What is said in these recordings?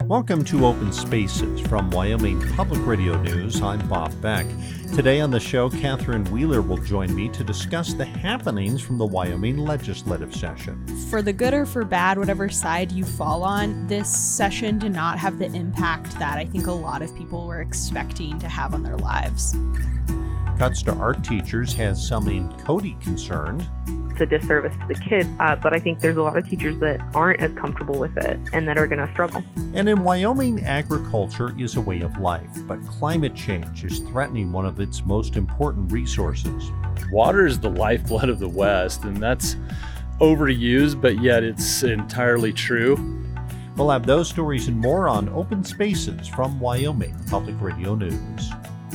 Welcome to Open Spaces from Wyoming Public Radio News. I'm Bob Beck. Today on the show, Catherine Wheeler will join me to discuss the happenings from the Wyoming legislative session. For the good or for bad, whatever side you fall on, this session did not have the impact that I think a lot of people were expecting to have on their lives. Cuts to art teachers has something Cody concerned. It's a disservice to the kids, but I think there's a lot of teachers that aren't as comfortable with it and that are going to struggle. And in Wyoming, agriculture is a way of life, but climate change is threatening one of its most important resources. Water is the lifeblood of the West, and that's overused, but yet it's entirely true. We'll have those stories and more on Open Spaces from Wyoming Public Radio News.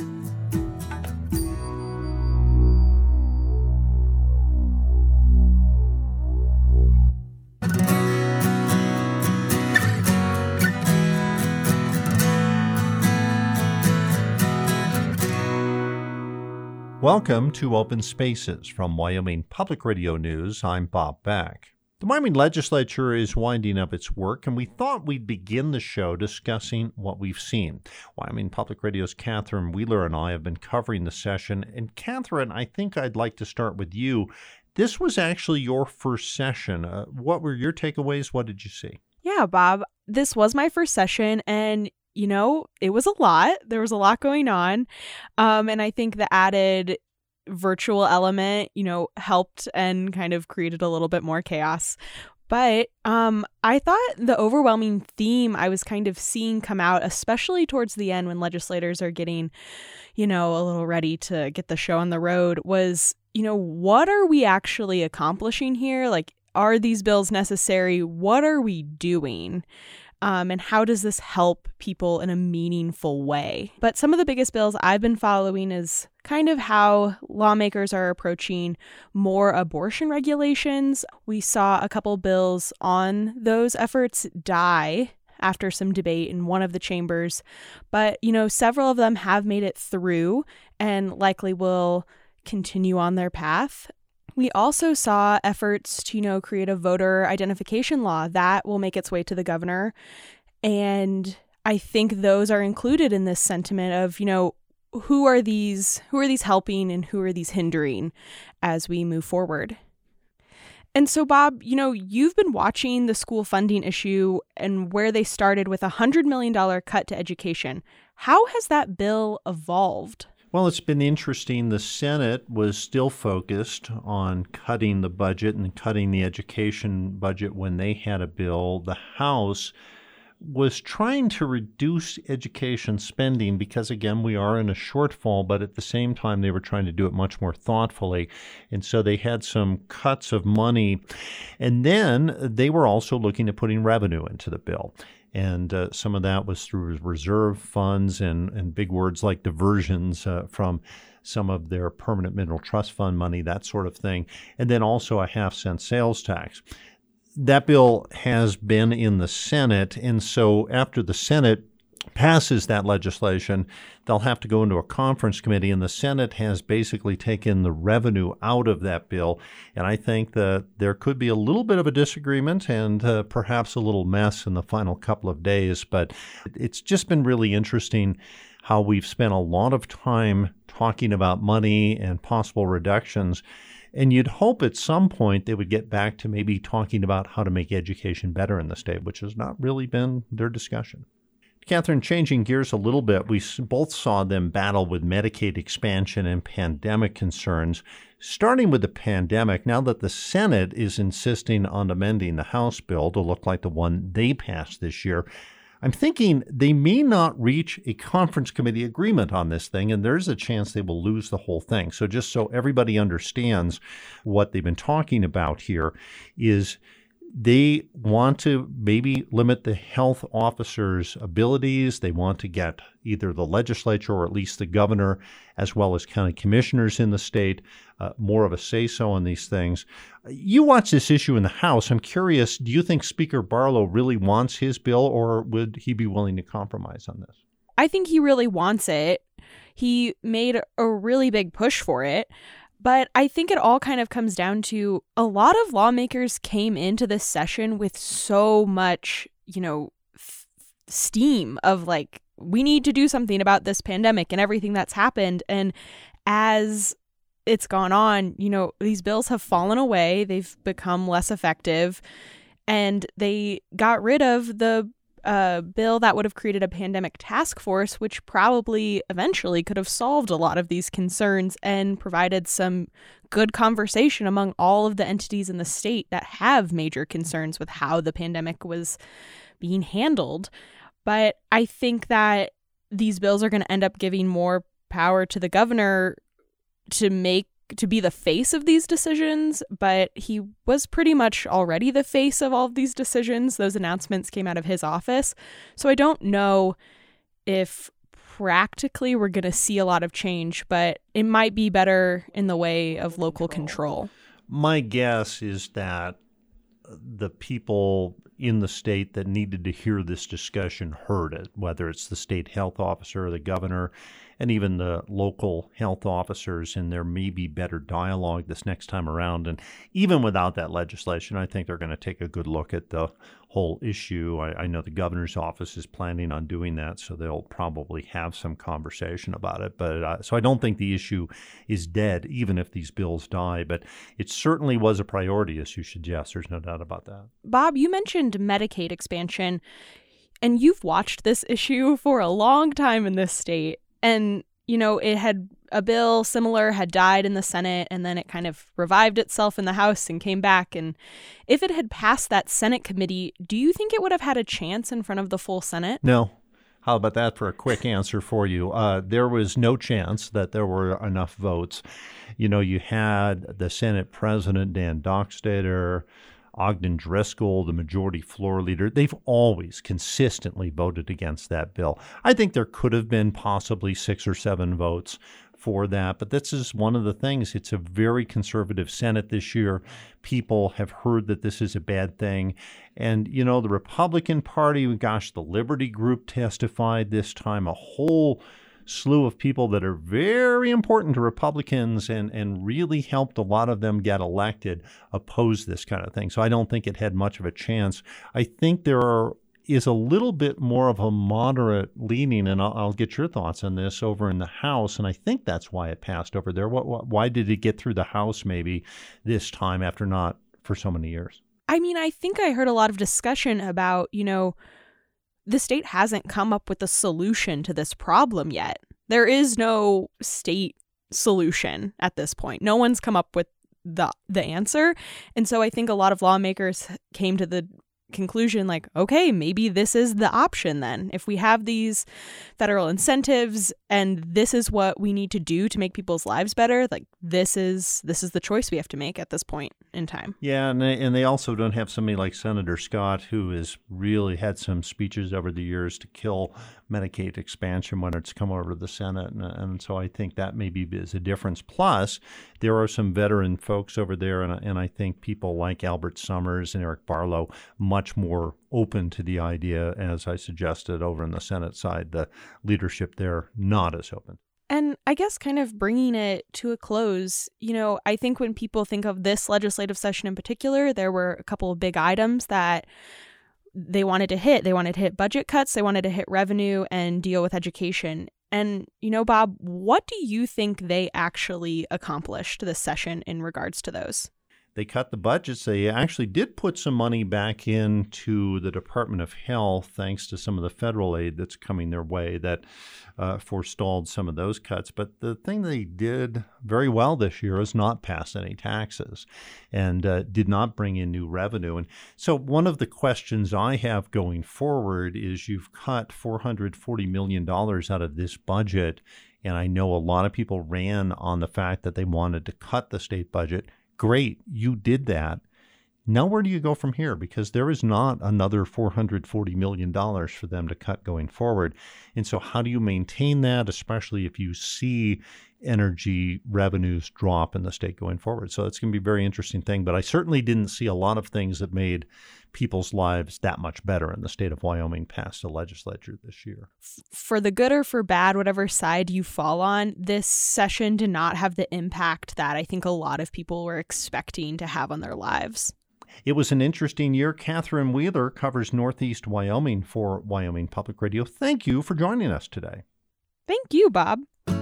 Welcome to Open Spaces from Wyoming Public Radio News. I'm Bob Beck. The Wyoming legislature is winding up its work, and we thought we'd begin the show discussing what we've seen. Wyoming Public Radio's Catherine Wheeler and I have been covering the session. And Catherine, I think I'd like to start with you. This was actually your first session. What were your takeaways? What did you see? Yeah, Bob, this was my first session, and you know, it was a lot. There was a lot going on. And I think the added virtual element, helped and kind of created a little bit more chaos. But I thought the overwhelming theme I was kind of seeing come out, especially towards the end when legislators are getting, a little ready to get the show on the road, was, what are we actually accomplishing here? Like, are these bills necessary? What are we doing? And how does this help people in a meaningful way? But some of the biggest bills I've been following is kind of how lawmakers are approaching more abortion regulations. We saw a couple bills on those efforts die after some debate in one of the chambers. But, several of them have made it through and likely will continue on their path. We also saw efforts to, create a voter identification law that will make its way to the governor. And I think those are included in this sentiment of, who are these helping and who are these hindering as we move forward. And so, Bob, you've been watching the school funding issue and where they started with a $100 million cut to education. How has that bill evolved? Well, it's been interesting. The Senate was still focused on cutting the budget and cutting the education budget when they had a bill. The House was trying to reduce education spending because, again, we are in a shortfall, but at the same time, they were trying to do it much more thoughtfully. And so they had some cuts of money. And then they were also looking at putting revenue into the bill. And some of that was through reserve funds and big words like diversions from some of their permanent mineral trust fund money, that sort of thing. And then also a half-cent sales tax. That bill has been in the Senate. And so after the Senate passes that legislation, they'll have to go into a conference committee, and the Senate has basically taken the revenue out of that bill. And I think that there could be a little bit of a disagreement and perhaps a little mess in the final couple of days. But it's just been really interesting how we've spent a lot of time talking about money and possible reductions. And you'd hope at some point they would get back to maybe talking about how to make education better in the state, which has not really been their discussion. Catherine, changing gears a little bit, we both saw them battle with Medicaid expansion and pandemic concerns. Starting with the pandemic, now that the Senate is insisting on amending the House bill to look like the one they passed this year, I'm thinking they may not reach a conference committee agreement on this thing, and there's a chance they will lose the whole thing. So just so everybody understands what they've been talking about here is they want to maybe limit the health officers' abilities. They want to get either the legislature or at least the governor, as well as county commissioners in the state, more of a say-so on these things. You watch this issue in the House. I'm curious, do you think Speaker Barlow really wants his bill, or would he be willing to compromise on this? I think he really wants it. He made a really big push for it. But I think it all kind of comes down to a lot of lawmakers came into this session with so much, steam of like, we need to do something about this pandemic and everything that's happened. And as it's gone on, these bills have fallen away. They've become less effective. And they got rid of the bill that would have created a pandemic task force, which probably eventually could have solved a lot of these concerns and provided some good conversation among all of the entities in the state that have major concerns with how the pandemic was being handled. But I think that these bills are going to end up giving more power to the governor to be the face of these decisions, but he was pretty much already the face of all of these decisions. Those announcements came out of his office. So I don't know if practically we're going to see a lot of change, but it might be better in the way of local control. My guess is that the people in the state that needed to hear this discussion heard it, whether it's the state health officer or the governor and even the local health officers, and there may be better dialogue this next time around. And even without that legislation, I think they're going to take a good look at the whole issue. I know the governor's office is planning on doing that, so they'll probably have some conversation about it. But so I don't think the issue is dead, even if these bills die. But it certainly was a priority, as you suggest. There's no doubt about that. Bob, you mentioned Medicaid expansion, and you've watched this issue for a long time in this state. And, a bill similar had died in the Senate, and then it kind of revived itself in the House and came back. And if it had passed that Senate committee, do you think it would have had a chance in front of the full Senate? No. How about that for a quick answer for you? There was no chance that there were enough votes. You had the Senate President, Dan Dockstader, Ogden Driscoll, the majority floor leader. They've always consistently voted against that bill. I think there could have been possibly 6 or 7 votes for that, but this is one of the things. It's a very conservative Senate this year. People have heard that this is a bad thing. And, the Republican Party, gosh, the Liberty Group testified this time, a whole slew of people that are very important to Republicans and really helped a lot of them get elected oppose this kind of thing. So I don't think it had much of a chance. I think there is a little bit more of a moderate leaning, and I'll get your thoughts on this, over in the House, and I think that's why it passed over there. Why did it get through the House maybe this time after not for so many years? I mean, I think I heard a lot of discussion about, the state hasn't come up with a solution to this problem yet. There is no state solution at this point. No one's come up with the answer. And so I think a lot of lawmakers came to the conclusion like, okay, maybe this is the option then. If we have these federal incentives and this is what we need to do to make people's lives better, like this is the choice we have to make at this point in time. Yeah, and they also don't have somebody like Senator Scott, who has really had some speeches over the years to kill Medicaid expansion when it's come over to the Senate. And so I think that maybe is a difference. Plus, there are some veteran folks over there, and I think people like Albert Summers and Eric Barlow much more open to the idea, as I suggested over in the Senate side. The leadership there not as open. And I guess kind of bringing it to a close, I think when people think of this legislative session in particular, there were a couple of big items that they wanted to hit. They wanted to hit budget cuts, they wanted to hit revenue, and deal with education. And, Bob, what do you think they actually accomplished this session in regards to those? They cut the budgets. They actually did put some money back into the Department of Health, thanks to some of the federal aid that's coming their way that forestalled some of those cuts. But the thing they did very well this year is not pass any taxes and did not bring in new revenue. And so one of the questions I have going forward is you've cut $440 million out of this budget. And I know a lot of people ran on the fact that they wanted to cut the state budget. Great, you did that. Now where do you go from here? Because there is not another $440 million for them to cut going forward. And so how do you maintain that, especially if you see energy revenues drop in the state going forward? So it's going to be a very interesting thing. But I certainly didn't see a lot of things that made people's lives that much better in the state of Wyoming past the legislature this year. For the good or for bad, whatever side you fall on, this session did not have the impact that I think a lot of people were expecting to have on their lives. It was an interesting year. Catherine Wheeler covers Northeast Wyoming for Wyoming Public Radio. Thank you for joining us today. Thank you, Bob.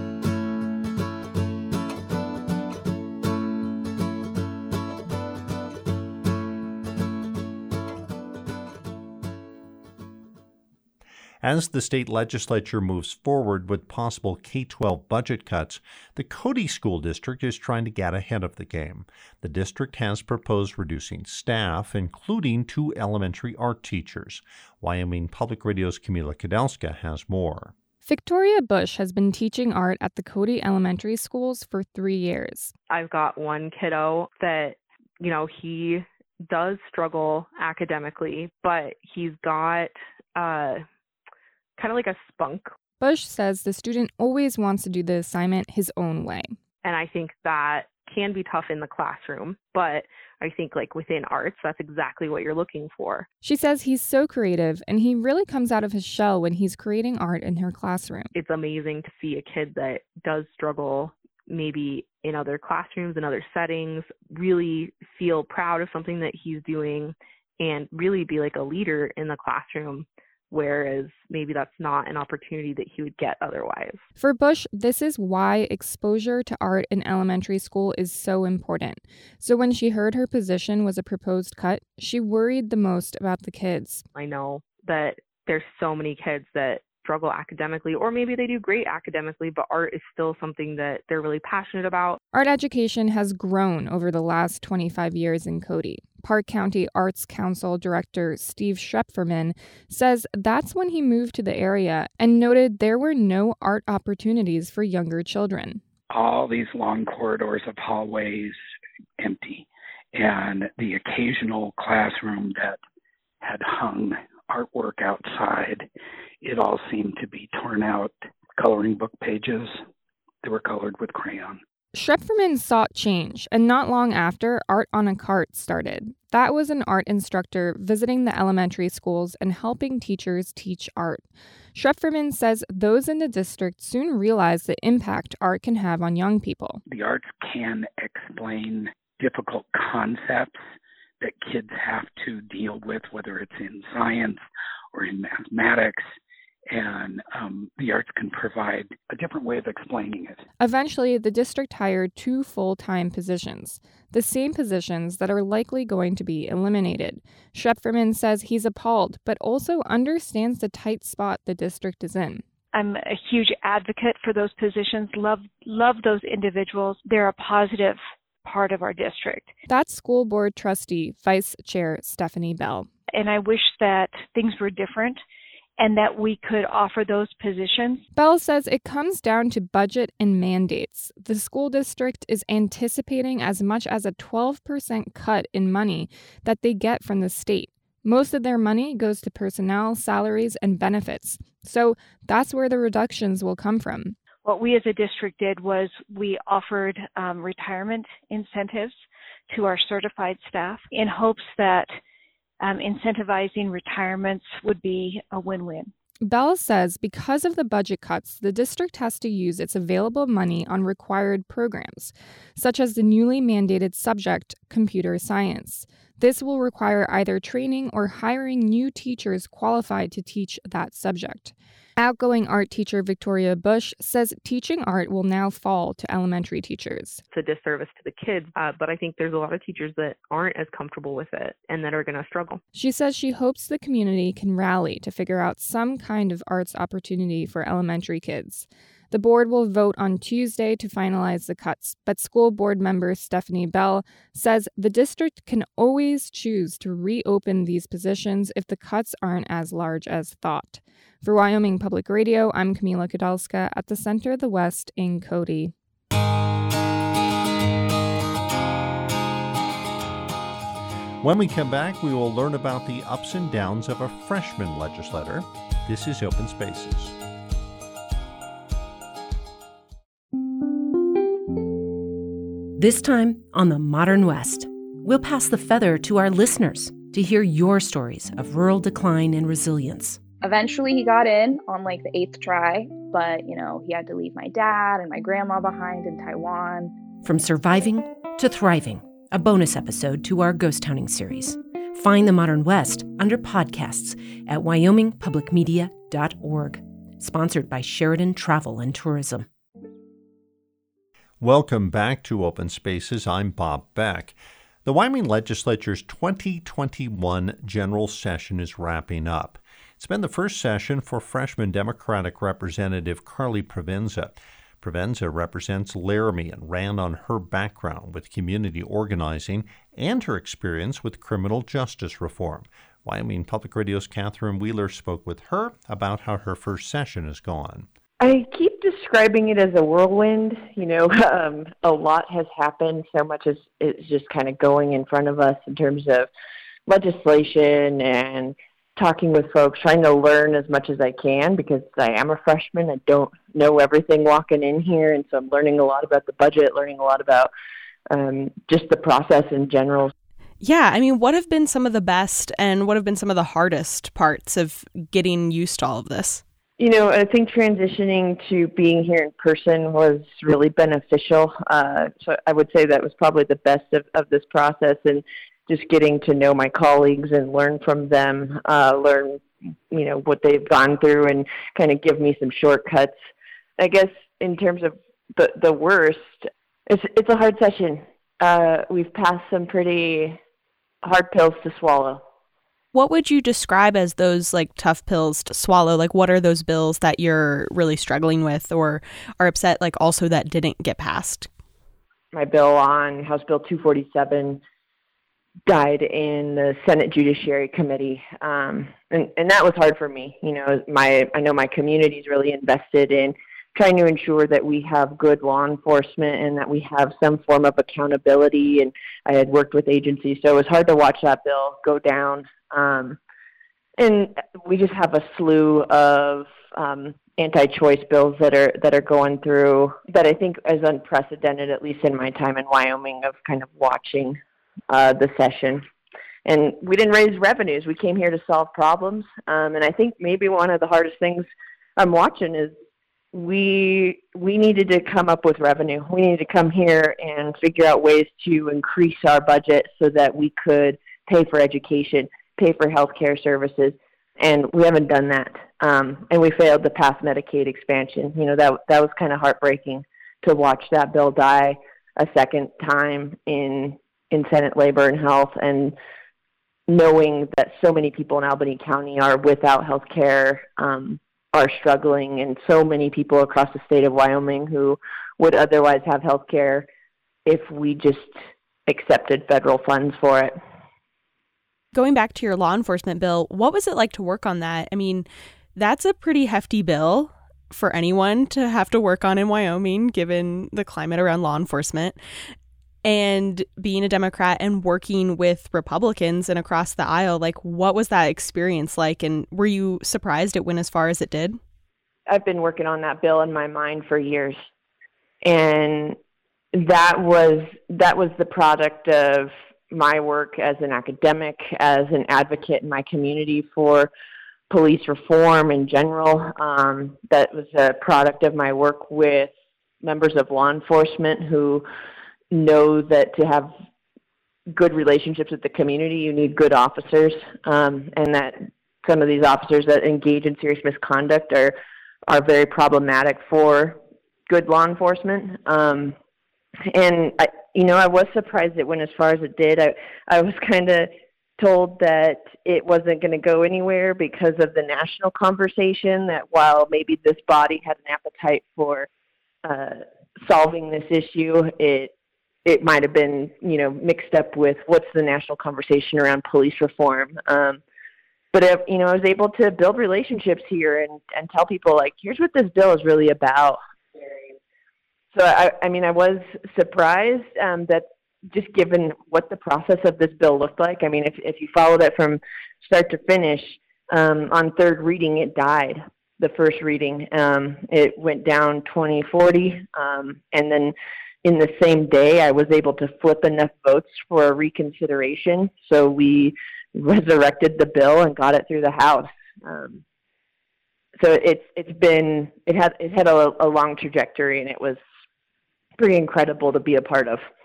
As the state legislature moves forward with possible K-12 budget cuts, the Cody School District is trying to get ahead of the game. The district has proposed reducing staff, including 2 elementary art teachers. Wyoming Public Radio's Camila Kudelska has more. Victoria Bush has been teaching art at the Cody Elementary Schools for 3 years. I've got one kiddo that, he does struggle academically, but he's got kind of like a spunk. Bush says the student always wants to do the assignment his own way. And I think that can be tough in the classroom, but I think like within arts, that's exactly what you're looking for. She says he's so creative and he really comes out of his shell when he's creating art in her classroom. It's amazing to see a kid that does struggle maybe in other classrooms and other settings, really feel proud of something that he's doing and really be like a leader in the classroom. Whereas maybe that's not an opportunity that he would get otherwise. For Bush, this is why exposure to art in elementary school is so important. So when she heard her position was a proposed cut, she worried the most about the kids. I know that there's so many kids that struggle academically, or maybe they do great academically, but art is still something that they're really passionate about. Art education has grown over the last 25 years in Cody. Park County Arts Council Director Steve Schrepferman says that's when he moved to the area and noted there were no art opportunities for younger children. All these long corridors of hallways empty, and the occasional classroom that had hung artwork outside, it all seemed to be torn out. Coloring book pages, they were colored with crayon. Schrepferman sought change, and not long after, Art on a Cart started. That was an art instructor visiting the elementary schools and helping teachers teach art. Schrepferman says those in the district soon realized the impact art can have on young people. The arts can explain difficult concepts that kids have to deal with, whether it's in science or in mathematics. And the arts can provide a different way of explaining it. Eventually, the district hired 2 full-time positions, the same positions that are likely going to be eliminated. Schrepferman says he's appalled, but also understands the tight spot the district is in. I'm a huge advocate for those positions, love those individuals. They're a positive part of our district. That's school board trustee, Vice Chair Stephanie Bell. And I wish that things were different and that we could offer those positions. Bell says it comes down to budget and mandates. The school district is anticipating as much as a 12% cut in money that they get from the state. Most of their money goes to personnel, salaries, and benefits. So that's where the reductions will come from. What we as a district did was we offered retirement incentives to our certified staff in hopes that incentivizing retirements would be a win-win. Bell says because of the budget cuts, the district has to use its available money on required programs, such as the newly mandated subject, computer science. This will require either training or hiring new teachers qualified to teach that subject. Outgoing art teacher Victoria Bush says teaching art will now fall to elementary teachers. It's a disservice to the kids, but I think there's a lot of teachers that aren't as comfortable with it and that are going to struggle. She says she hopes the community can rally to figure out some kind of arts opportunity for elementary kids. The board will vote on Tuesday to finalize the cuts, but school board member Stephanie Bell says the district can always choose to reopen these positions if the cuts aren't as large as thought. For Wyoming Public Radio, I'm Camila Kudelska at the Center of the West in Cody. When we come back, we will learn about the ups and downs of a freshman legislator. This is Open Spaces. This time on the Modern West, we'll pass the feather to our listeners to hear your stories of rural decline and resilience. Eventually he got in on like the 8th try, but he had to leave my dad and my grandma behind in Taiwan. From surviving to thriving, a bonus episode to our ghost hunting series. Find The Modern West under podcasts at wyomingpublicmedia.org. Sponsored by Sheridan Travel and Tourism. Welcome back to Open Spaces. I'm Bob Beck. The Wyoming Legislature's 2021 General Session is wrapping up. It's been the first session for freshman Democratic Representative Carly Provenza. Provenza represents Laramie and ran on her background with community organizing and her experience with criminal justice reform. Wyoming Public Radio's Catherine Wheeler spoke with her about how her first session has gone. I keep describing it as a whirlwind. A lot has happened. So much is just kind of going in front of us in terms of legislation and talking with folks, trying to learn as much as I can because I am a freshman. I don't know everything walking in here, and so I'm learning a lot about the budget, learning a lot about just the process in general. Yeah, I mean, what have been some of the best and what have been some of the hardest parts of getting used to all of this? I think transitioning to being here in person was really beneficial. So I would say that was probably the best of this process, and just getting to know my colleagues and learn from them, learn, what they've gone through and kind of give me some shortcuts. I guess in terms of the worst, it's a hard session. We've passed some pretty hard pills to swallow. What would you describe as those tough pills to swallow? What are those bills that you're really struggling with or are upset also that didn't get passed? My bill on House Bill 247 died in the Senate Judiciary Committee. And that was hard for me. I know my community is really invested in trying to ensure that we have good law enforcement and that we have some form of accountability. And I had worked with agencies, so it was hard to watch that bill go down. And we just have a slew of anti-choice bills that are going through that I think is unprecedented, at least in my time in Wyoming, of kind of watching the session. And we didn't raise revenues. We came here to solve problems. And I think maybe one of the hardest things I'm watching is we needed to come up with revenue. We needed to come here and figure out ways to increase our budget so that we could pay for education, pay for healthcare services, and we haven't done that. And we failed to pass Medicaid expansion. That was kind of heartbreaking to watch that bill die a second time in Senate Labor and Health, and knowing that so many people in Albany County are without healthcare, are struggling, and so many people across the state of Wyoming who would otherwise have healthcare if we just accepted federal funds for it. Going back to your law enforcement bill, what was it like to work on that? I mean, that's a pretty hefty bill for anyone to have to work on in Wyoming, given the climate around law enforcement. And being a Democrat and working with Republicans and across the aisle, what was that experience like? And were you surprised it went as far as it did? I've been working on that bill in my mind for years. And that was the product of my work as an academic, as an advocate in my community for police reform in general. That was a product of my work with members of law enforcement who know that to have good relationships with the community, you need good officers, and that some of these officers that engage in serious misconduct are very problematic for good law enforcement. And I was surprised it went as far as it did. I was kind of told that it wasn't going to go anywhere because of the national conversation, that while maybe this body had an appetite for solving this issue, it might have been, mixed up with what's the national conversation around police reform. But I was able to build relationships here and tell people, here's what this bill is really about. So, I was surprised that just given what the process of this bill looked like. I mean, if you followed it from start to finish, on third reading, it died. The first reading, it went down 20-40, and then in the same day, I was able to flip enough votes for a reconsideration. So we resurrected the bill and got it through the House. So it had a long trajectory, and it was pretty incredible to be a part of.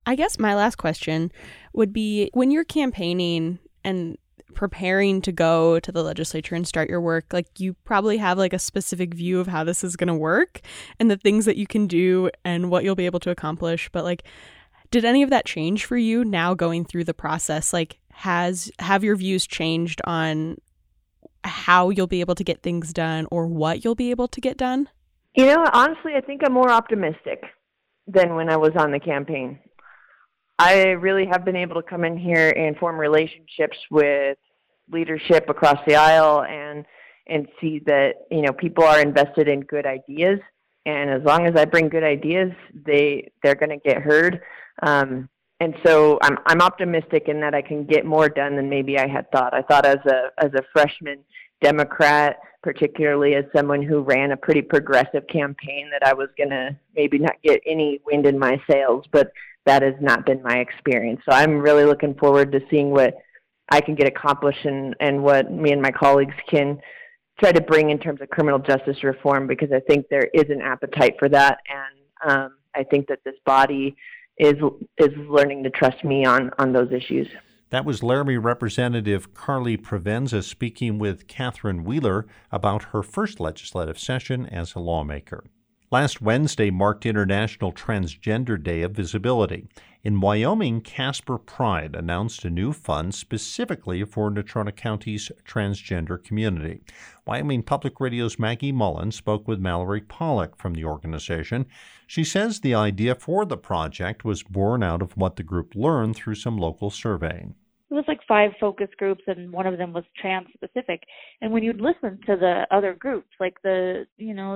I guess my last question would be, when you're campaigning and preparing to go to the legislature and start your work, like, you probably have like a specific view of how this is going to work and the things that you can do and what you'll be able to accomplish. But like, did any of that change for you now going through the process? Like, have your views changed on how you'll be able to get things done or what you'll be able to get done? You know, honestly, I think I'm more optimistic than when I was on the campaign. I really have been able to come in here and form relationships with leadership across the aisle and see that, you know, people are invested in good ideas. And as long as I bring good ideas, they're going to get heard. And so I'm optimistic in that I can get more done than maybe I had thought. I thought as a freshman Democrat, particularly as someone who ran a pretty progressive campaign, that I was going to maybe not get any wind in my sails, but that has not been my experience. So I'm really looking forward to seeing what I can get accomplished and what me and my colleagues can try to bring in terms of criminal justice reform, because I think there is an appetite for that. And I think that this body is learning to trust me on those issues. That was Laramie Representative Carly Provenza speaking with Catherine Wheeler about her first legislative session as a lawmaker. Last Wednesday marked International Transgender Day of Visibility. In Wyoming, Casper Pride announced a new fund specifically for Natrona County's transgender community. Wyoming Public Radio's Maggie Mullen spoke with Mallory Pollock from the organization. She says the idea for the project was born out of what the group learned through some local surveying. It was like 5 focus groups, and one of them was trans specific. And when you'd listen to the other groups, like the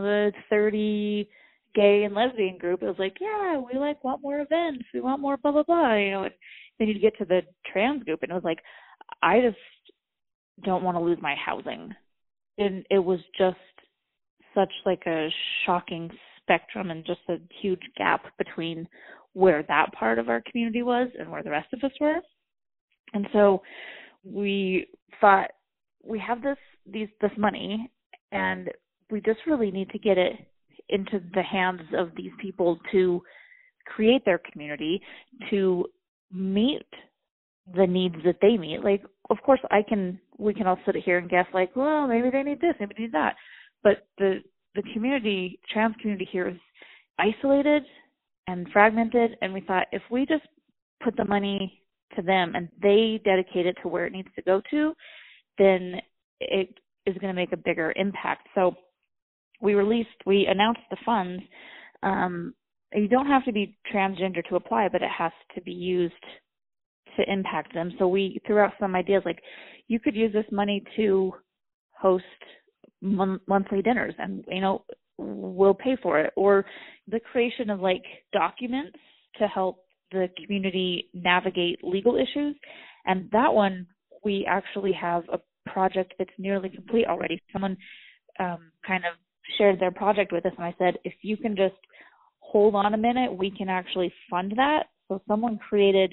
30 gay and lesbian group, it was like, yeah, we want more events, we want more blah blah blah, And then you'd get to the trans group, and it was like, I just don't want to lose my housing. And it was just such like a shocking spectrum and just a huge gap between where that part of our community was and where the rest of us were. And so we thought, we have this money, and we just really need to get it into the hands of these people to create their community, to meet the needs that they meet. Like, of course, we can all sit here and guess, like, well, maybe they need this, maybe they need that. But the community, trans community here is isolated and fragmented, and we thought, if we just put the money to them and they dedicate it to where it needs to go to, then it is going to make a bigger impact. So we announced the funds. You don't have to be transgender to apply, but it has to be used to impact them. So we threw out some ideas, like, you could use this money to host monthly dinners, and we'll pay for it, or the creation of like documents to help the community navigate legal issues. And that one, we actually have a project that's nearly complete already. Someone kind of shared their project with us, and I said, if you can just hold on a minute, we can actually fund that. So someone created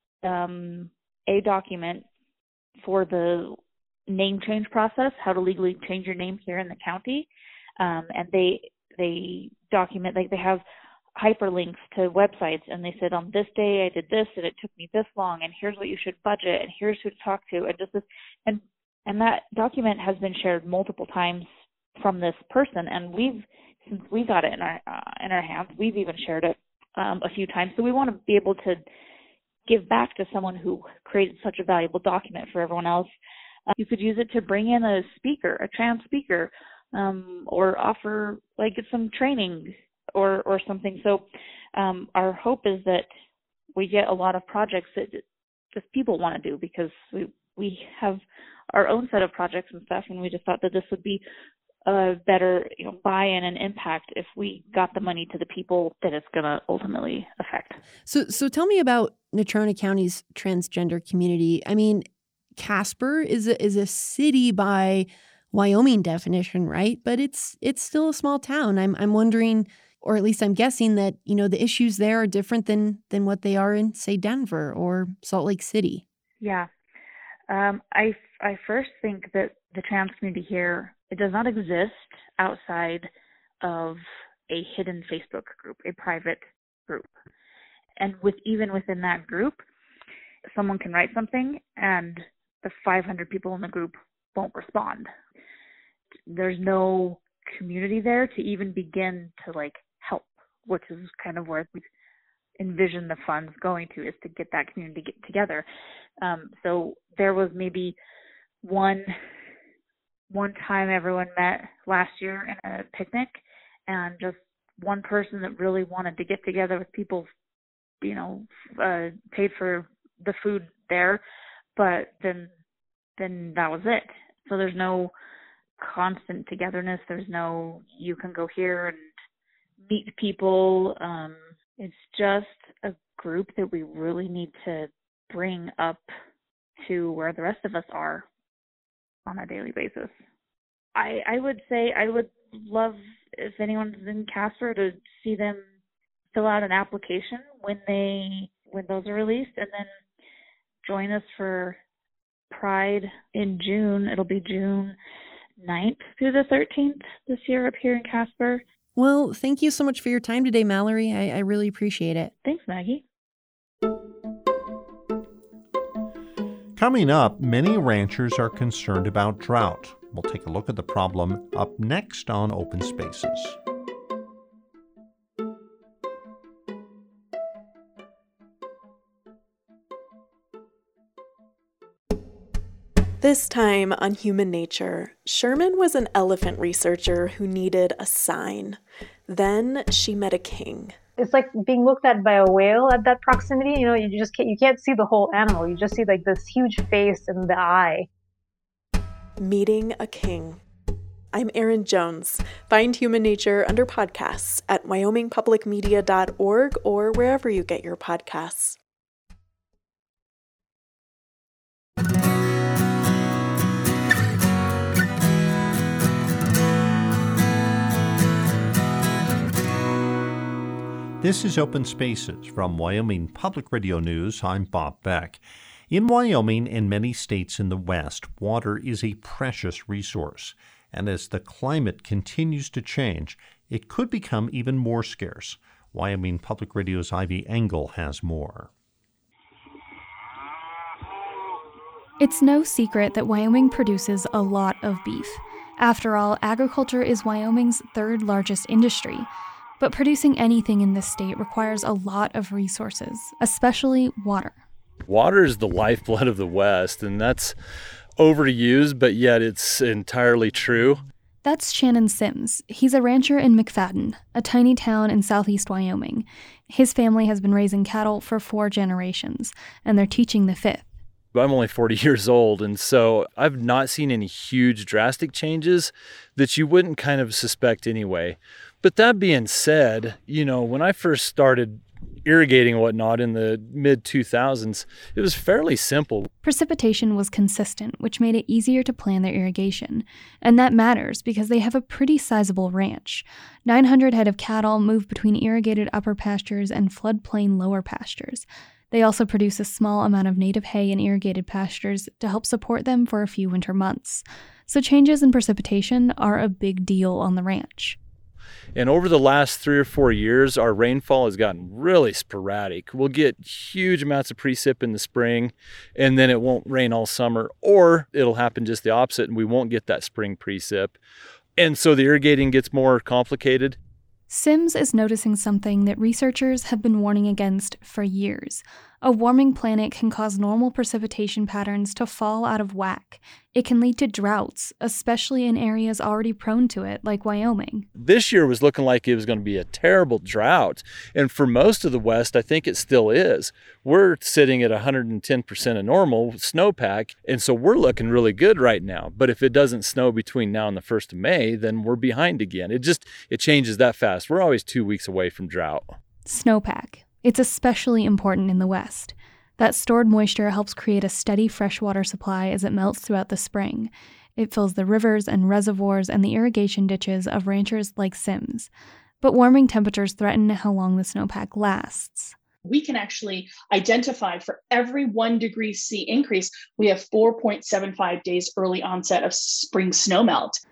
a document for the name change process, how to legally change your name here in the county. And they document, like, they have hyperlinks to websites, and they said, on this day I did this and it took me this long, and here's what you should budget, and here's who to talk to, and just this, and that document has been shared multiple times from this person, and since we got it in our hands, we've even shared it a few times. So we want to be able to give back to someone who created such a valuable document for everyone else. You could use it to bring in a speaker, a trans speaker, or offer like some training or something. So our hope is that we get a lot of projects that just people want to do, because we have our own set of projects and stuff, and we just thought that this would be a better buy-in and impact if we got the money to the people that it's going to ultimately affect. So tell me about Natrona County's transgender community. I mean, Casper is a city by Wyoming definition, right? But it's still a small town. I'm wondering, or at least I'm guessing, that the issues there are different than what they are in, say, Denver or Salt Lake City. Yeah, I first think that the trans community here, it does not exist outside of a hidden Facebook group, a private group. And even within that group, someone can write something and the 500 people in the group won't respond. There's no community there to even begin to help, which is kind of where we envision the funds going to, is to get that community together. So there was maybe one time everyone met last year in a picnic, and just one person that really wanted to get together with people, paid for the food there, but then that was it. So there's no constant togetherness. There's no, you can go here and meet people. It's just a group that we really need to bring up to where the rest of us are on a daily basis. I would say I would love, if anyone's in Casper, to see them fill out an application when those are released, and then join us for Pride in June. It'll be June 9th through the 13th this year up here in Casper. Well, thank you so much for your time today, Mallory. I really appreciate it. Thanks, Maggie. Coming up, many ranchers are concerned about drought. We'll take a look at the problem up next on Open Spaces. This time on Human Nature, Sherman was an elephant researcher who needed a sign. Then she met a king. It's like being looked at by a whale at that proximity. You can't see the whole animal. You just see this huge face and the eye. Meeting a king. I'm Erin Jones. Find Human Nature under podcasts at wyomingpublicmedia.org or wherever you get your podcasts. This is Open Spaces from Wyoming Public Radio News. I'm Bob Beck. In Wyoming and many states in the West, water is a precious resource. And as the climate continues to change, it could become even more scarce. Wyoming Public Radio's Ivy Engel has more. It's no secret that Wyoming produces a lot of beef. After all, agriculture is Wyoming's third largest industry. But producing anything in this state requires a lot of resources, especially water. Water is the lifeblood of the West, and that's overused, but yet it's entirely true. That's Shannon Sims. He's a rancher in McFadden, a tiny town in southeast Wyoming. His family has been raising cattle for 4 generations, and they're teaching the 5th. I'm only 40 years old, and so I've not seen any huge drastic changes that you wouldn't kind of suspect anyway. But that being said, when I first started irrigating and whatnot in the mid-2000s, it was fairly simple. Precipitation was consistent, which made it easier to plan their irrigation. And that matters because they have a pretty sizable ranch. 900 head of cattle move between irrigated upper pastures and floodplain lower pastures. They also produce a small amount of native hay in irrigated pastures to help support them for a few winter months. So changes in precipitation are a big deal on the ranch. And over the last 3 or 4 years, our rainfall has gotten really sporadic. We'll get huge amounts of precip in the spring, and then it won't rain all summer, or it'll happen just the opposite, and we won't get that spring precip. And so the irrigating gets more complicated. Sims is noticing something that researchers have been warning against for years. A warming planet can cause normal precipitation patterns to fall out of whack. It can lead to droughts, especially in areas already prone to it, like Wyoming. This year was looking like it was going to be a terrible drought. And for most of the West, I think it still is. We're sitting at 110% of normal snowpack, and so we're looking really good right now. But if it doesn't snow between now and the 1st of May, then we're behind again. It changes that fast. We're always 2 weeks away from drought. Snowpack. It's especially important in the West. That stored moisture helps create a steady freshwater supply as it melts throughout the spring. It fills the rivers and reservoirs and the irrigation ditches of ranchers like Sims. But warming temperatures threaten how long the snowpack lasts. We can actually identify for every 1 degree C increase, we have 4.75 days early onset of spring snowmelt.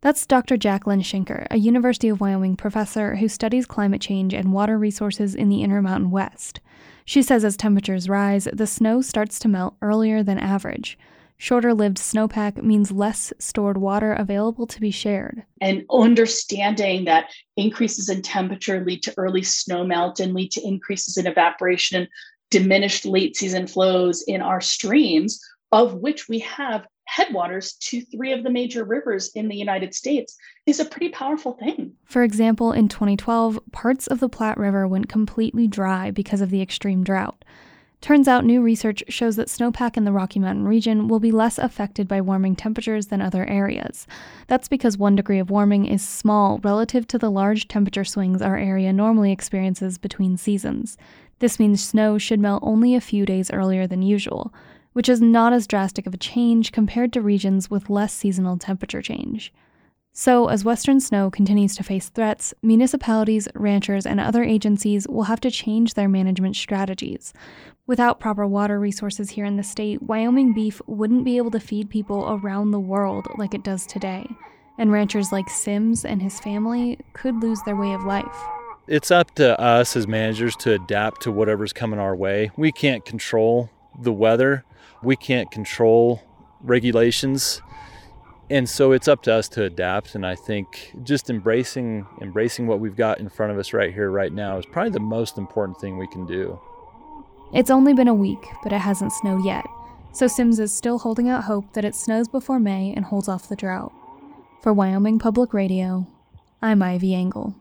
That's Dr. Jacqueline Schinker, a University of Wyoming professor who studies climate change and water resources in the Intermountain West. She says as temperatures rise, the snow starts to melt earlier than average. Shorter-lived snowpack means less stored water available to be shared. And understanding that increases in temperature lead to early snowmelt and lead to increases in evaporation and diminished late season flows in our streams, of which we have headwaters to 3 of the major rivers in the United States, is a pretty powerful thing. For example, in 2012, parts of the Platte River went completely dry because of the extreme drought. Turns out new research shows that snowpack in the Rocky Mountain region will be less affected by warming temperatures than other areas. That's because 1 degree of warming is small relative to the large temperature swings our area normally experiences between seasons. This means snow should melt only a few days earlier than usual, which is not as drastic of a change compared to regions with less seasonal temperature change. So, as western snow continues to face threats, municipalities, ranchers, and other agencies will have to change their management strategies. Without proper water resources here in the state, Wyoming beef wouldn't be able to feed people around the world like it does today, and ranchers like Sims and his family could lose their way of life. It's up to us as managers to adapt to whatever's coming our way. We can't control the weather. We can't control regulations. And so it's up to us to adapt. And I think just embracing what we've got in front of us right here, right now is probably the most important thing we can do. It's only been a week, but it hasn't snowed yet. So Sims is still holding out hope that it snows before May and holds off the drought. For Wyoming Public Radio, I'm Ivy Engel.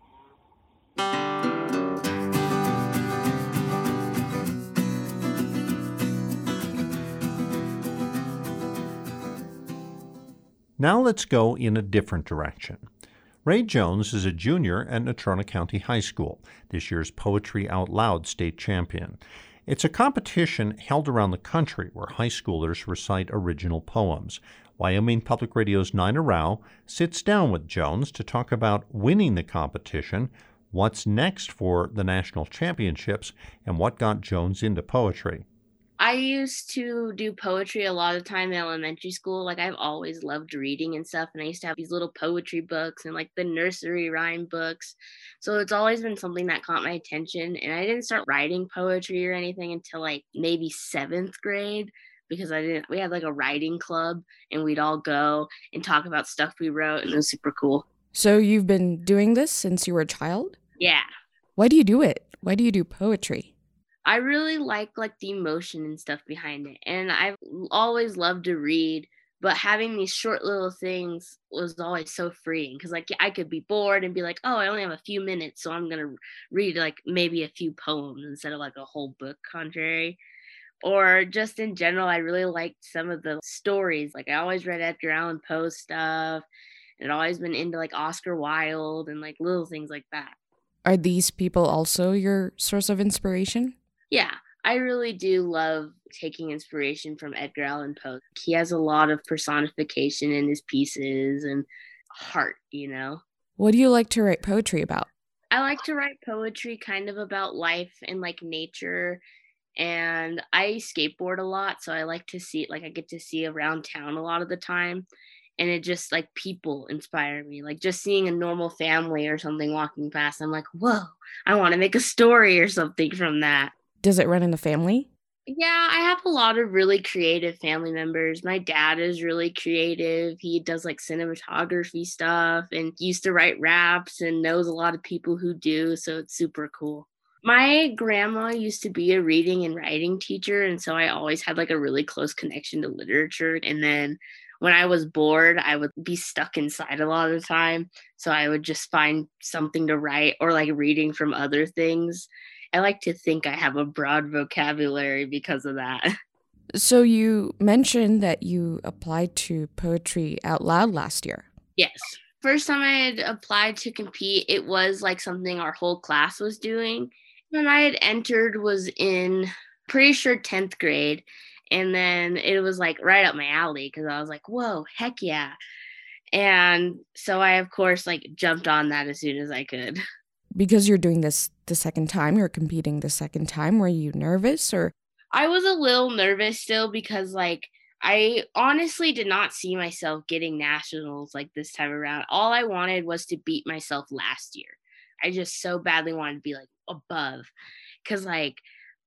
Now let's go in a different direction. Ray Jones is a junior at Natrona County High School, this year's Poetry Out Loud state champion. It's a competition held around the country where high schoolers recite original poems. Wyoming Public Radio's Nina Rao sits down with Jones to talk about winning the competition, what's next for the national championships, and what got Jones into poetry. I used to do poetry a lot of time in elementary school. Like, I've always loved reading and stuff. And I used to have these little poetry books and like the nursery rhyme books. So it's always been something that caught my attention. And I didn't start writing poetry or anything until like maybe 7th grade, because we had like a writing club and we'd all go and talk about stuff we wrote. And it was super cool. So you've been doing this since you were a child? Yeah. Why do you do it? Why do you do poetry? I really like the emotion and stuff behind it. And I've always loved to read, but having these short little things was always so freeing, because like I could be bored and be like, oh, I only have a few minutes, so I'm going to read like maybe a few poems instead of like a whole book, contrary. Or just in general, I really liked some of the stories. Like I always read Edgar Allan Poe stuff, and I'd always been into like Oscar Wilde and like little things like that. Are these people also your source of inspiration? Yeah, I really do love taking inspiration from Edgar Allan Poe. He has a lot of personification in his pieces and heart, you know. What do you like to write poetry about? I like to write poetry kind of about life and like nature. And I skateboard a lot, so I like to see, like I get to see around town a lot of the time. And it just like people inspire me, like just seeing a normal family or something walking past. I'm like, whoa, I want to make a story or something from that. Does it run in the family? Yeah, I have a lot of really creative family members. My dad is really creative. He does like cinematography stuff and used to write raps and knows a lot of people who do. So it's super cool. My grandma used to be a reading and writing teacher. And so I always had like a really close connection to literature. And then when I was bored, I would be stuck inside a lot of the time. So I would just find something to write or like reading from other things. I like to think I have a broad vocabulary because of that. So you mentioned that you applied to Poetry Out Loud last year. Yes. First time I had applied to compete, it was like something our whole class was doing. When I had entered was in, pretty sure 10th grade. And then it was like right up my alley because I was like, whoa, heck yeah. And so I, of course, like jumped on that as soon as I could. Because you're doing this the second time, you're competing the second time, were you nervous or? I was a little nervous still because like I honestly did not see myself getting nationals like this time around. All I wanted was to beat myself last year. I just so badly wanted to be like above, because like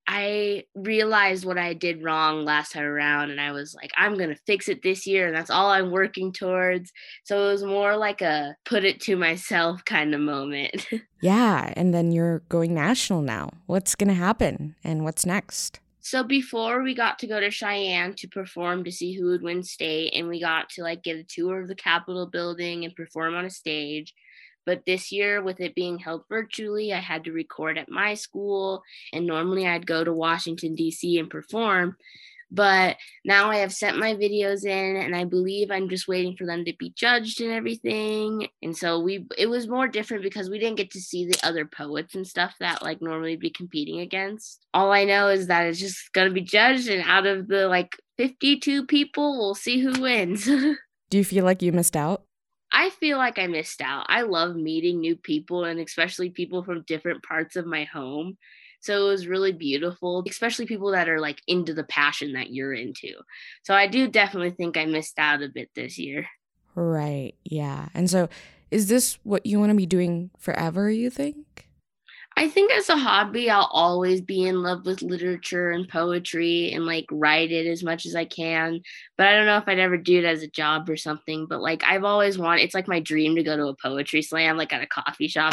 I realized what I did wrong last time around, and I was like, I'm going to fix it this year, and that's all I'm working towards. So it was more like a put it to myself kind of moment. Yeah, and then you're going national now. What's going to happen, and what's next? So before, we got to go to Cheyenne to perform to see who would win state, and we got to like get a tour of the Capitol building and perform on a stage. But this year, with it being held virtually, I had to record at my school, and normally I'd go to Washington, D.C. and perform. But now I have sent my videos in, and I believe I'm just waiting for them to be judged and everything. And so it was more different because we didn't get to see the other poets and stuff that like normally be competing against. All I know is that it's just going to be judged, and out of the like 52 people, we'll see who wins. Do you feel like you missed out? I feel like I missed out. I love meeting new people, and especially people from different parts of my home. So it was really beautiful, especially people that are like into the passion that you're into. So I do definitely think I missed out a bit this year. Right, yeah. And so is this what you want to be doing forever, you think? I think as a hobby, I'll always be in love with literature and poetry and like write it as much as I can. But I don't know if I'd ever do it as a job or something. But like I've always wanted, it's like my dream to go to a poetry slam, like at a coffee shop,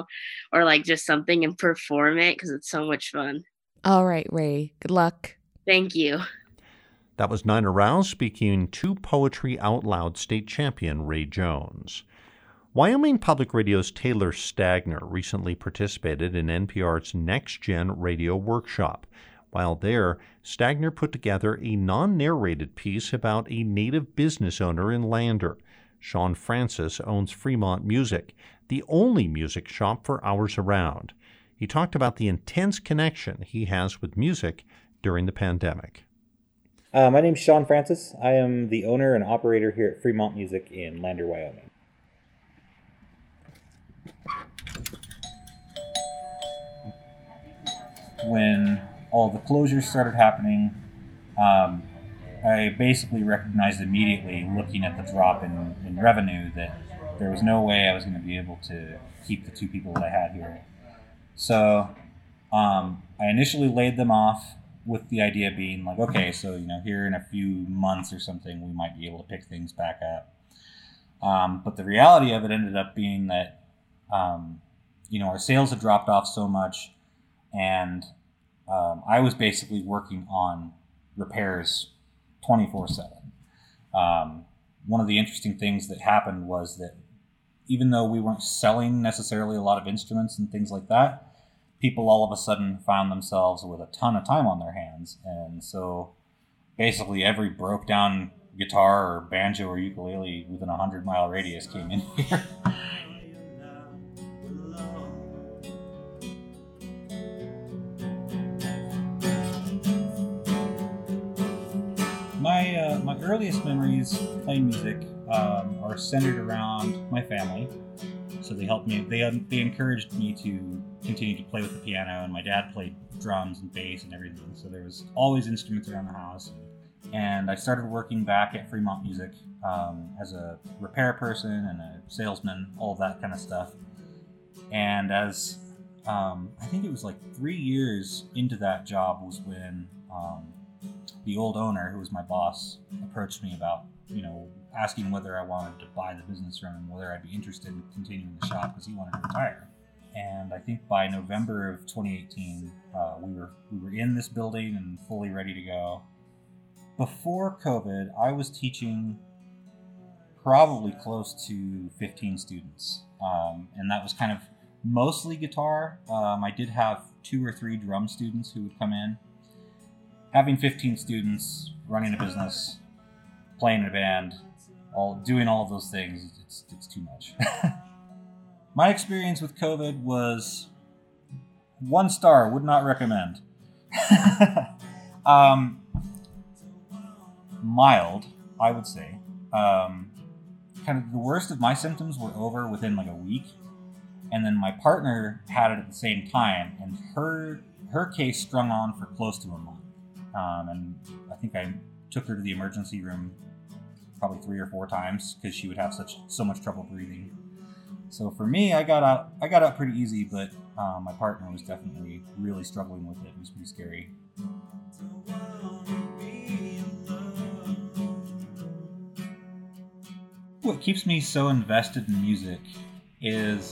or like just something and perform it because it's so much fun. All right, Ray. Good luck. Thank you. That was Nina Rouse speaking to Poetry Out Loud state champion Ray Jones. Wyoming Public Radio's Taylor Stagner recently participated in NPR's Next Gen Radio Workshop. While there, Stagner put together a non-narrated piece about a native business owner in Lander. Sean Francis owns Fremont Music, the only music shop for hours around. He talked about the intense connection he has with music during the pandemic. My name's Sean Francis. I am the owner and operator here at Fremont Music in Lander, Wyoming. When all the closures started happening, I basically recognized immediately, looking at the drop in revenue, that there was no way I was going to be able to keep the two people that I had here. So I initially laid them off with the idea being like, okay, so here in a few months or something, we might be able to pick things back up. But the reality of it ended up being that our sales had dropped off so much, and I was basically working on repairs 24/7. One of the interesting things that happened was that even though we weren't selling necessarily a lot of instruments and things like that, people all of a sudden found themselves with a ton of time on their hands. And so basically every broke down guitar or banjo or ukulele within a 100-mile radius came in here. My earliest memories playing music are centered around my family. So they helped me. They encouraged me to continue to play with the piano, and my dad played drums and bass and everything. So there was always instruments around the house. And I started working back at Fremont Music as a repair person and a salesman, all of that kind of stuff. And as I think it was like 3 years into that job was when the old owner, who was my boss, approached me about, asking whether I wanted to buy the business from him, whether I'd be interested in continuing the shop because he wanted to retire. And I think by November of 2018, we were in this building and fully ready to go. Before COVID, I was teaching probably close to 15 students, and that was kind of mostly guitar. I did have 2 or 3 drum students who would come in. Having 15 students, running a business, playing in a band, doing all of those things, it's too much. My experience with COVID was 1 star, would not recommend. Mild, I would say. Kind of the worst of my symptoms were over within like a week, and then my partner had it at the same time, and her case strung on for close to a month. And I think I took her to the emergency room probably 3 or 4 times because she would have so much trouble breathing. So for me, I got out pretty easy, but my partner was definitely really struggling with it. It was pretty scary. What keeps me so invested in music is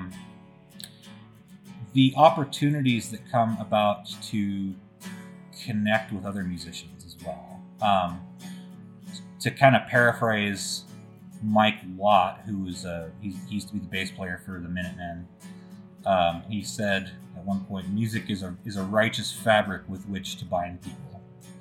the opportunities that come about to connect with other musicians as well. To kind of paraphrase Mike Watt, who was he used to be the bass player for the Minutemen. He said at one point, "Music is a righteous fabric with which to bind people."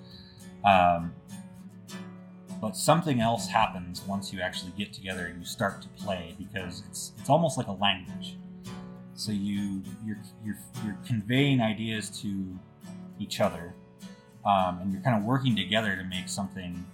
But something else happens once you actually get together and you start to play, because it's almost like a language. So you're conveying ideas to each other, and you're kind of working together to make something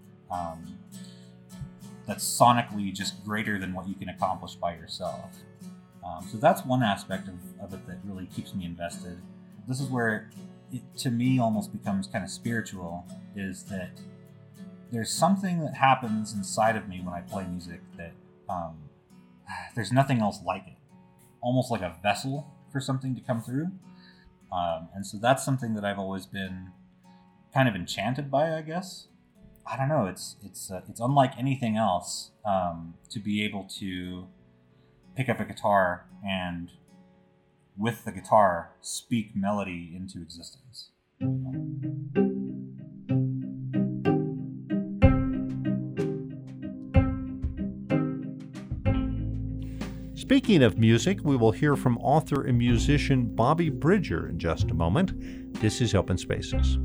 that's sonically just greater than what you can accomplish by yourself. So that's one aspect of it that really keeps me invested. This is where it, to me, almost becomes kind of spiritual, is that there's something that happens inside of me when I play music that there's nothing else like it. Almost like a vessel for something to come through. And so that's something that I've always been kind of enchanted by, I guess. I don't know, it's unlike anything else to be able to pick up a guitar and with the guitar speak melody into existence. Speaking of music, we will hear from author and musician Bobby Bridger in just a moment. This is Open Spaces.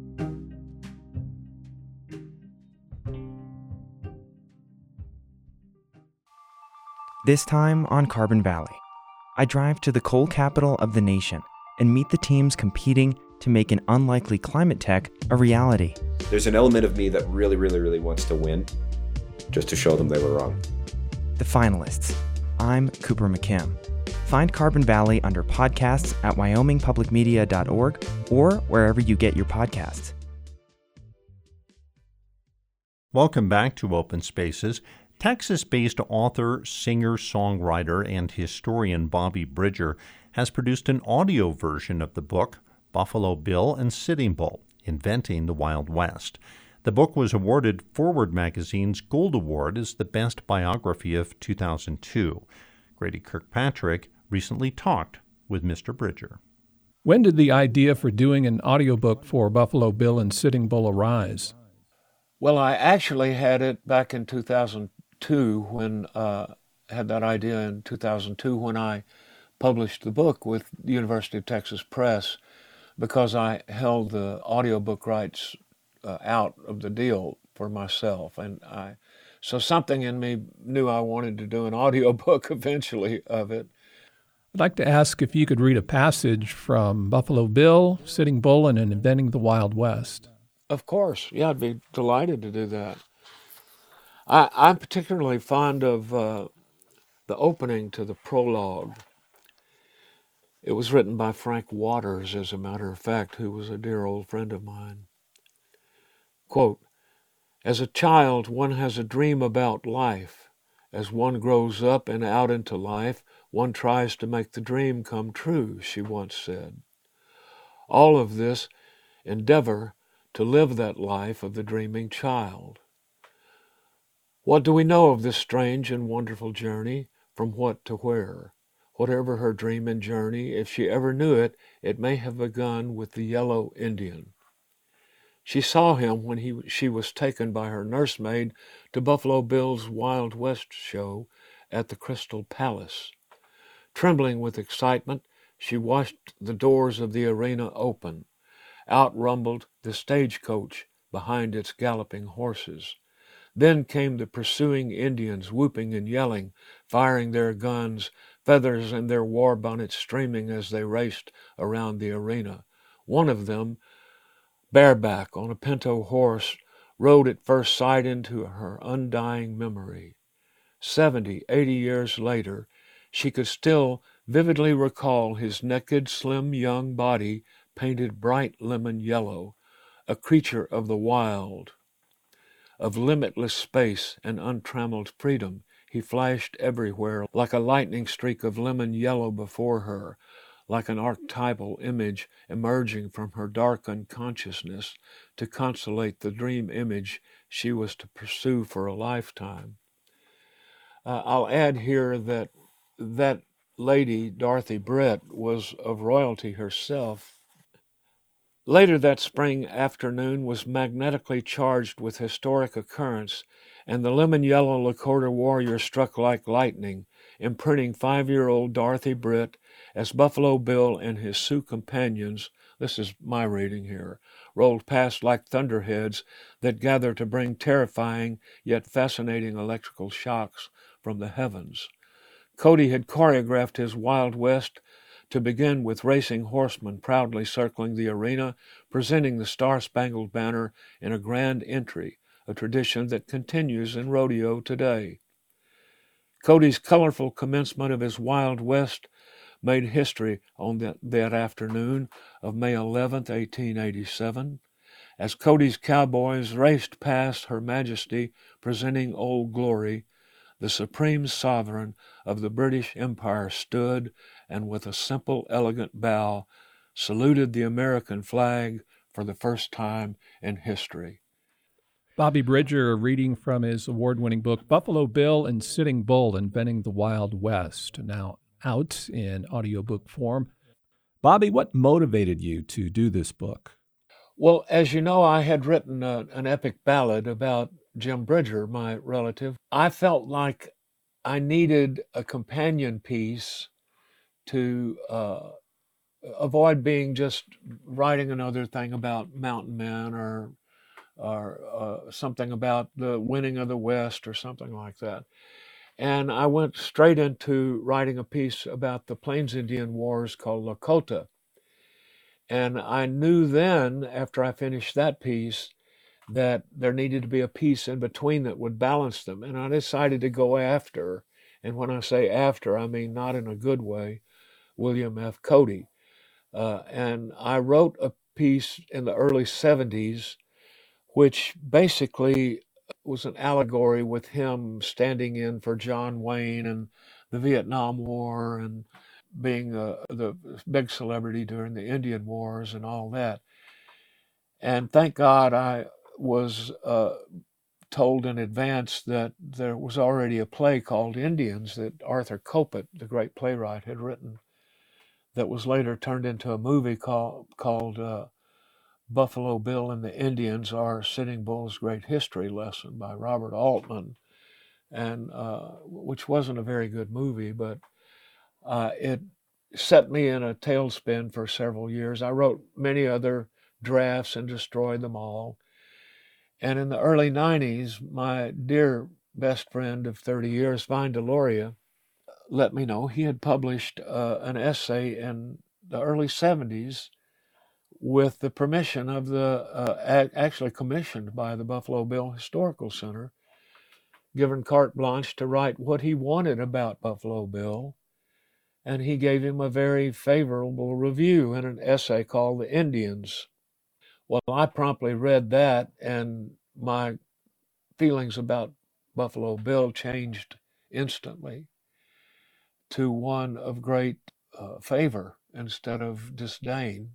This time on Carbon Valley, I drive to the coal capital of the nation and meet the teams competing to make an unlikely climate tech a reality. There's an element of me that really, really, really wants to win, just to show them they were wrong. The finalists. I'm Cooper McKim. Find Carbon Valley under podcasts at wyomingpublicmedia.org or wherever you get your podcasts. Welcome back to Open Spaces. Texas-based author, singer, songwriter, and historian Bobby Bridger has produced an audio version of the book Buffalo Bill and Sitting Bull, Inventing the Wild West. The book was awarded Forward Magazine's Gold Award as the best biography of 2002. Grady Kirkpatrick recently talked with Mr. Bridger. When did the idea for doing an audiobook for Buffalo Bill and Sitting Bull arise? Well, I actually had it back in 2002 when had that idea in 2002 when I published the book with the University of Texas Press, because I held the audiobook rights out of the deal for myself, and so something in me knew I wanted to do an audiobook eventually of it. I'd like to ask if you could read a passage from Buffalo Bill, Sitting Bull, and Inventing the Wild West. Of course, yeah, I'd be delighted to do that. I'm particularly fond of the opening to the prologue. It was written by Frank Waters, as a matter of fact, who was a dear old friend of mine. Quote, "As a child, one has a dream about life. As one grows up and out into life, one tries to make the dream come true," she once said. All of this endeavor to live that life of the dreaming child. What do we know of this strange and wonderful journey? From what to where? Whatever her dream and journey, if she ever knew it, it may have begun with the yellow Indian. She saw him when she was taken by her nursemaid to Buffalo Bill's Wild West show at the Crystal Palace. Trembling with excitement, she watched the doors of the arena open. Out rumbled the stagecoach behind its galloping horses. Then came the pursuing Indians, whooping and yelling, firing their guns, feathers in their war bonnets streaming as they raced around the arena. One of them, bareback on a pinto horse, rode at first sight into her undying memory. 70, 80 years later, she could still vividly recall his naked, slim young body painted bright lemon yellow, a creature of the wild, of limitless space and untrammeled freedom. He flashed everywhere like a lightning streak of lemon yellow before her, like an archetypal image emerging from her dark unconsciousness to constellate the dream image she was to pursue for a lifetime. I'll add here that that lady, Dorothy Brett, was of royalty herself. Later that spring afternoon was magnetically charged with historic occurrence, and the lemon-yellow Lakota warrior struck like lightning, imprinting 5-year-old Dorothy Brett as Buffalo Bill and his Sioux companions, this is my reading here, rolled past like thunderheads that gather to bring terrifying yet fascinating electrical shocks from the heavens. Cody had choreographed his Wild West to begin with racing horsemen proudly circling the arena, presenting the Star-Spangled Banner in a grand entry, a tradition that continues in rodeo today. Cody's colorful commencement of his Wild West made history on that afternoon of May 11th, 1887, as Cody's cowboys raced past Her Majesty presenting Old Glory. The supreme sovereign of the British Empire stood and with a simple, elegant bow saluted the American flag for the first time in history. Bobby Bridger reading from his award-winning book, Buffalo Bill and Sitting Bull, Inventing the Wild West, now out in audiobook form. Bobby, what motivated you to do this book? Well, as you know, I had written an epic ballad about Jim Bridger, my relative. I felt like I needed a companion piece to avoid being just writing another thing about mountain men or something about the winning of the West or something like that. And I went straight into writing a piece about the Plains Indian Wars called Lakota. And I knew then, after I finished that piece, that there needed to be a piece in between that would balance them. And I decided to go after, and when I say after, I mean not in a good way, William F. Cody. And I wrote a piece in the early 70s, which basically was an allegory with him standing in for John Wayne and the Vietnam War and being the big celebrity during the Indian Wars and all that. And thank God I was told in advance that there was already a play called Indians that Arthur Kopit, the great playwright, had written that was later turned into a movie called Buffalo Bill and the Indians, or Sitting Bull's Great History Lesson by Robert Altman, and which wasn't a very good movie, but it set me in a tailspin for several years. I wrote many other drafts and destroyed them all. And in the early 90s, my dear best friend of 30 years, Vine Deloria, let me know he had published an essay in the early 70s with the permission of actually commissioned by the Buffalo Bill Historical Center, given carte blanche to write what he wanted about Buffalo Bill. And he gave him a very favorable review in an essay called The Indians. Well, I promptly read that, and my feelings about Buffalo Bill changed instantly to one of great favor instead of disdain.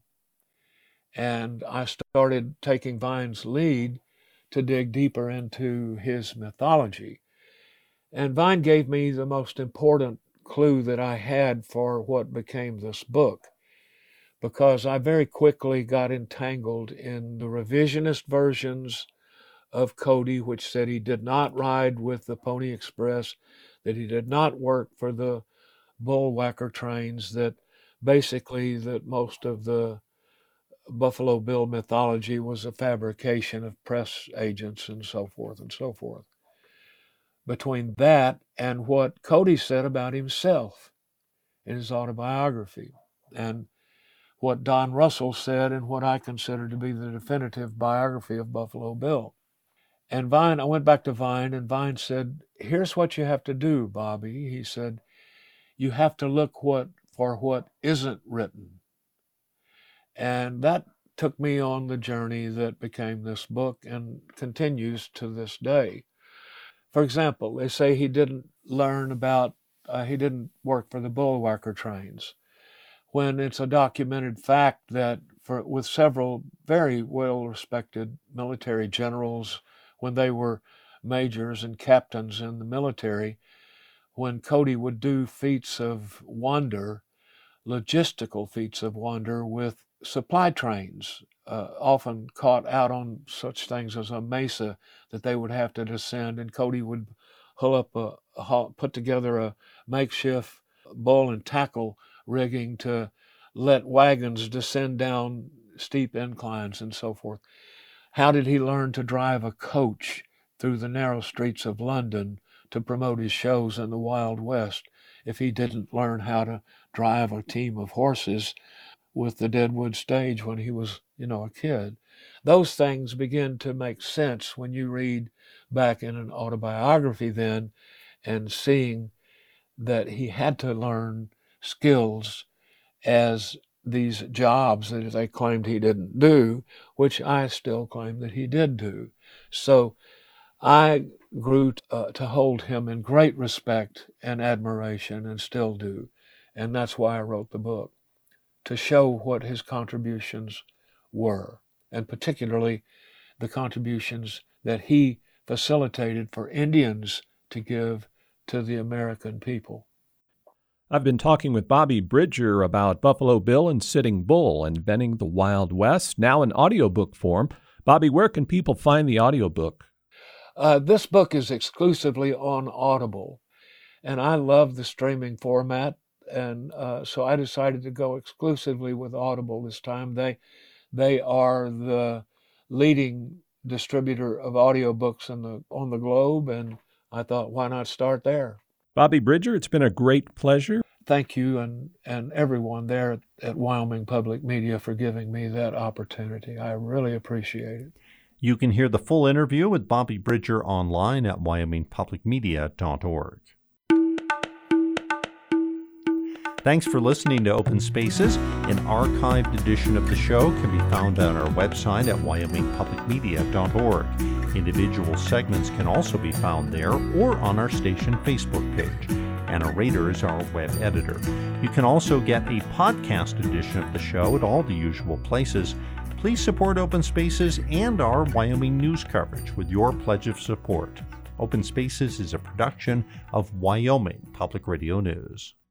And I started taking Vine's lead to dig deeper into his mythology. And Vine gave me the most important clue that I had for what became this book, because I very quickly got entangled in the revisionist versions of Cody, which said he did not ride with the Pony Express, that he did not work for the bullwhacker trains, that basically that most of the Buffalo Bill mythology was a fabrication of press agents and so forth and so forth. Between that and what Cody said about himself in his autobiography, and what Don Russell said in what I consider to be the definitive biography of Buffalo Bill. And Vine, I went back to Vine, and Vine said, here's what you have to do, Bobby. He said, you have to look for what isn't written. And that took me on the journey that became this book and continues to this day. For example, they say he didn't he didn't work for the Bullwhacker trains, when it's a documented fact that with several very well-respected military generals, when they were majors and captains in the military, when Cody would do feats of wonder, logistical feats of wonder with supply trains, often caught out on such things as a mesa that they would have to descend, and Cody would put together a makeshift bull and tackle rigging to let wagons descend down steep inclines and so forth. How did he learn to drive a coach through the narrow streets of London to promote his shows in the Wild West if he didn't learn how to drive a team of horses with the Deadwood stage when he was, a kid? Those things begin to make sense when you read back in an autobiography then and seeing that he had to learn skills as these jobs that they claimed he didn't do, which I still claim that he did do. So I grew to hold him in great respect and admiration, and still do. And that's why I wrote the book, to show what his contributions were, and particularly the contributions that he facilitated for Indians to give to the American people. I've been talking with Bobby Bridger about Buffalo Bill and Sitting Bull, Inventing the Wild West, now in audiobook form. Bobby, where can people find the audiobook? This book is exclusively on Audible, and I love the streaming format, and so I decided to go exclusively with Audible this time. They are the leading distributor of audiobooks on the globe, and I thought, why not start there? Bobby Bridger, it's been a great pleasure. Thank you and everyone there at Wyoming Public Media for giving me that opportunity. I really appreciate it. You can hear the full interview with Bobby Bridger online at wyomingpublicmedia.org. Thanks for listening to Open Spaces. An archived edition of the show can be found on our website at wyomingpublicmedia.org. Individual segments can also be found there or on our station Facebook page. Anna Rader is our web editor. You can also get a podcast edition of the show at all the usual places. Please support Open Spaces and our Wyoming news coverage with your pledge of support. Open Spaces is a production of Wyoming Public Radio News.